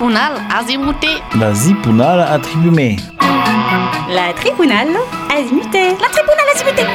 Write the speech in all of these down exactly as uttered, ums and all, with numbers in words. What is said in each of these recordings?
tribunal azimuté. La tribunal attribué. La tribunal azimuté. La tribunal azimuté.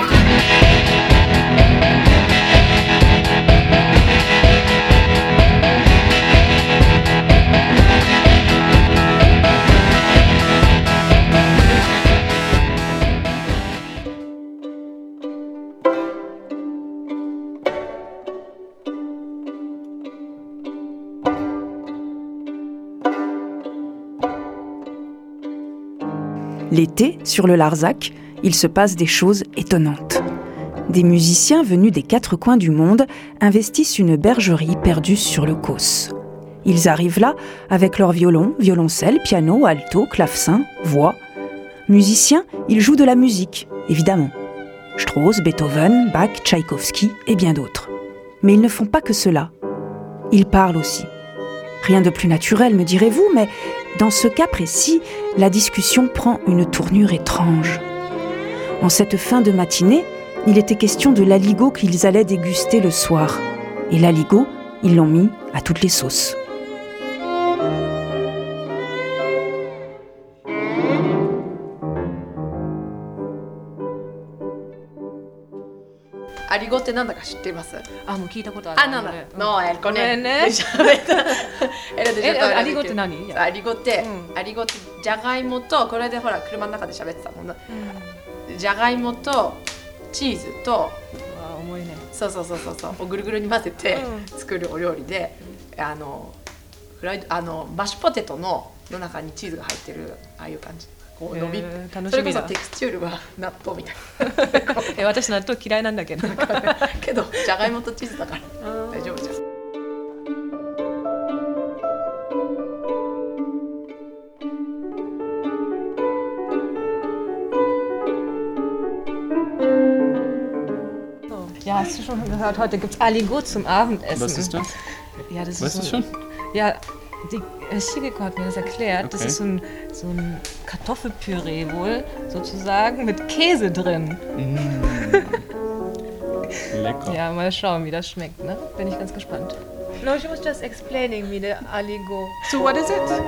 L'été, sur le Larzac, il se passe des choses étonnantes. Des musiciens venus des quatre coins du monde investissent une bergerie perdue sur le Causse. Ils arrivent là avec leur violon, violoncelle, piano, alto, clavecin, voix. Musiciens, ils jouent de la musique, évidemment. Strauss, Beethoven, Bach, Tchaïkovski et bien d'autres. Mais ils ne font pas que cela. Ils parlent aussi. Rien de plus naturel, me direz-vous, mais dans ce cas précis, la discussion prend une tournure étrange. En cette fin de matinée, il était question de l'aligot qu'ils allaient déguster le soir. Et l'aligot, ils l'ont mis à toutes les sauces. アリゴってなんだか知っています？ あ、もう聞いたことある。 あ、なんだ。No, el con ね él. ね。え、アリゴって何？ アリゴって、 うん、 アリゴってじゃがいもと、これでほら車の中で喋ってたもんな。じゃがいもとチーズと、 あ、重いね。 そうそうそうそうそう、ぐるぐるに混ぜて作るお料理で、あのフライドあのマッシュポテトのの中にチーズが入ってるああいう感じ。こう伸び、 えー、楽それこしみだ。 そテクスチュールは納豆みたいな。 え、私納豆嫌いなんだけど。 けどじゃがいもとチーズだから大丈夫じゃん。 Ja, hast du schon gehört, heute gibt es Aligot zum Abendessen. Was ist das? Ja, das Weißt ist du so, schon? Ja, die Shigeko hat mir das erklärt. Okay. Das ist so ein, so ein Kartoffelpüree wohl, sozusagen, mit Käse drin. Mm. Lecker. Ja, mal schauen, wie das schmeckt, ne? Bin ich ganz gespannt. No, she was just explaining me the aligot. So what is it?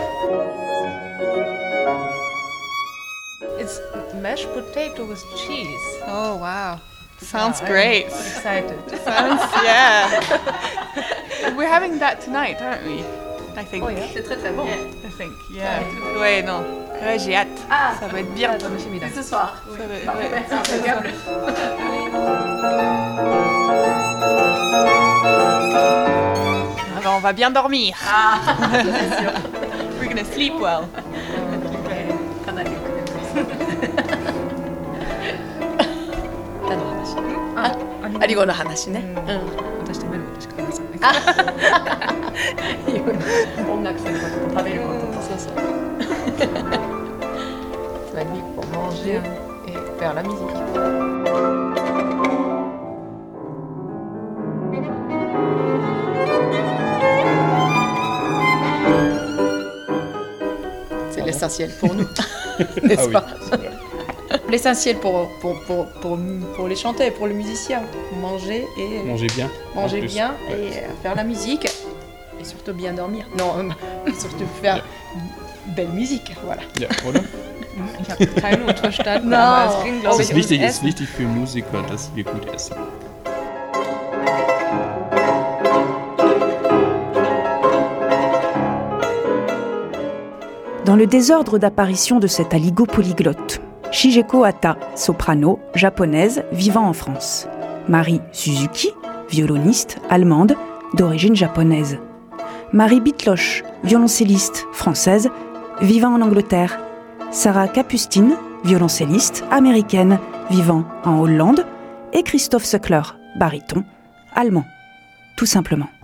It's mashed potato with cheese. Oh wow. Sounds Yeah, great. I'm excited. Sounds, yeah. We're having that tonight, aren't we? I think. Oh, yeah. C'est très très bon. I think, yeah. Ouais, non. Ouais, j'ai hâte. Ah, Ça va être bien. Ça va être bien. ce soir. Ça va être- Parfait, ouais. c'est impeccable. Alors, on va bien dormir. Ah, c'est sûr. We're gonna sleep well. かなり。 何の話？ あ、アリゴの話ね。うん。 私食べることしか話さない。 音楽することと食べることと。 そうそう。 つまりpour manger et faire la musique. C'est l'essentiel pour nous, n'est-ce Ah oui, pas? c'est vrai. L'essentiel pour, pour, pour, pour, pour les chanteurs, pour les musiciens, manger et Manger bien. manger en plus. bien Ouais. et euh, faire la musique et surtout bien dormir. Non, euh, surtout faire belle musique, voilà. Ja, oder? Ich habe kein Wort verstanden, No. aber es ging, Es glaube ich, ist wichtig, ums es ist Essen. wichtig für Musiker, dass wir gut essen. Dans le désordre d'apparition de cet aligot polyglotte, Shigeko Hata, soprano, japonaise, vivant en France. Marie Suzuki, violoniste, allemande, d'origine japonaise. Marie Bitloche, violoncelliste, française, vivant en Angleterre. Sarah Kapustin, violoncelliste, américaine, vivant en Hollande. Et Christoph Söckler, baryton, allemand. Tout simplement.